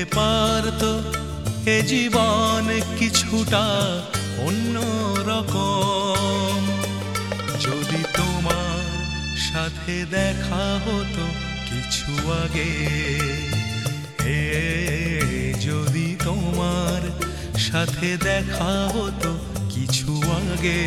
হতে পারতো এ জীবন কিছুটা অন্য রকম, যদি তোমার সাথে দেখা হতো কিছু আগে। যদি তোমার সাথে দেখা হতো কিছু আগে,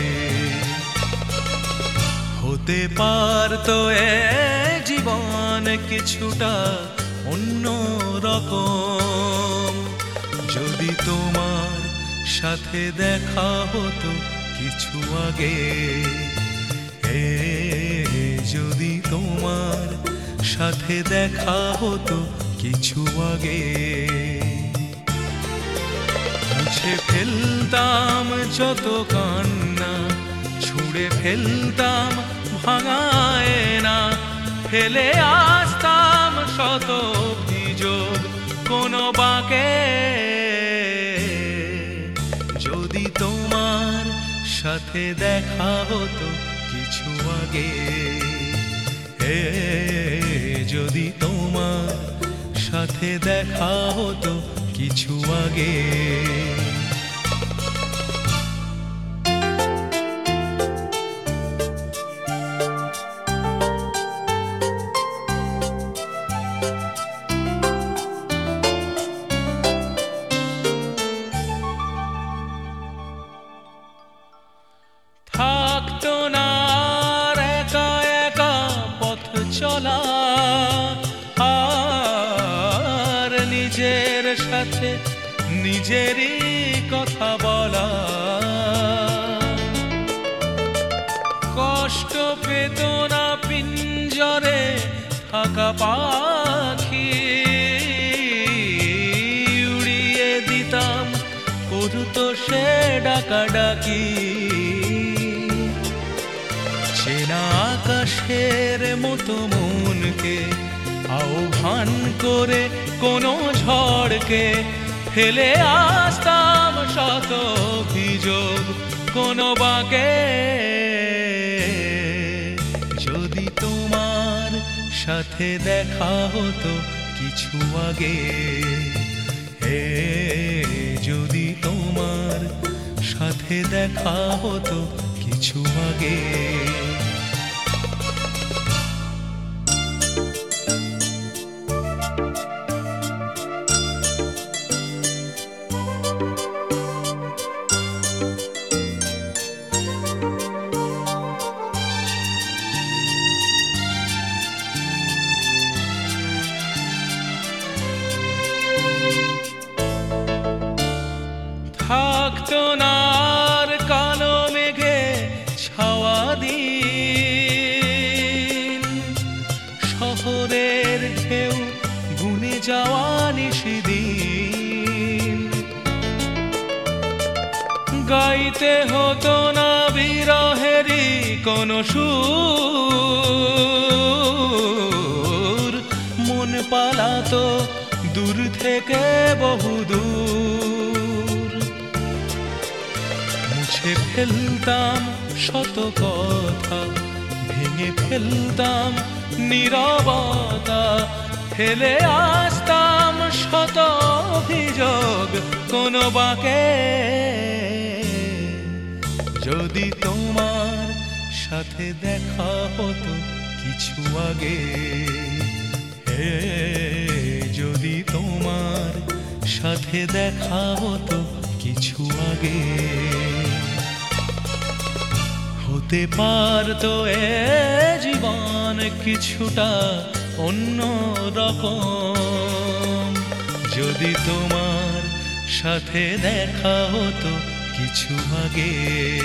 হতে পারতো এ জীবন কিছুটা অন্য রকম, যদি তোমার সাথে দেখা হতো কিছু আগে। যদি তোমার সাথে দেখা হতো কিছু আগে, মুছে ফেলতাম যত কান্না, ছুঁড়ে ফেলতাম ভাঙায় না, ফেলে আসতাম শত অভিযোগ কোনো বাঁকে। যদি তোমার সাথে দেখা হতো কিছু আগে, যদি তোমার সাথে দেখা হতো কিছু আগে। থাকতো না একা একা পথ চলা, আর নিজের সাথে নিজেরই কথা বলা। কষ্ট পেত না পিঞ্জরে থাকা পাখি, উড়িয়ে দিতাম করতো সে ডাকাডাকি। চেনা আকাশের মতো মনকে আহ্বান করে কোনো ঝড়কে, ফেলে আসতাম শত অভিযোগ কোনো বাঁকে। যদি তোমার সাথে দেখা হতো কিছু আগে, যদি তোমার সাথে দেখা হতো কিছু আগে। থাকতো না আর কালো মেঘে ছাওয়া দিন, শহরের ঢেউ গুনে যাওয়া নিশিদিন। গাইতে হতো না বিরহেরই কোনো সুর, মন পালাতো দূর থেকে বহুদূর। মুছে ফেলতাম শত কথা, ভেঙে ফেলতাম নীরবতা, ফেলে আসতাম শত অভিযোগ কোনো বাঁকে। যদি তোমার সাথে দেখা হতো কিছু আগে, যদি তোমার সাথে দেখা হতো কিছু আগে, হতে পারতো এ জীবন কিছুটা অন্য রকম, যদি তোমার সাথে দেখা হতো কিছু আগে।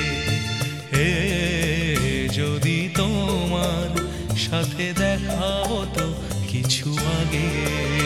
যদি তোমার সাথে দেখা হতো কিছু আগে।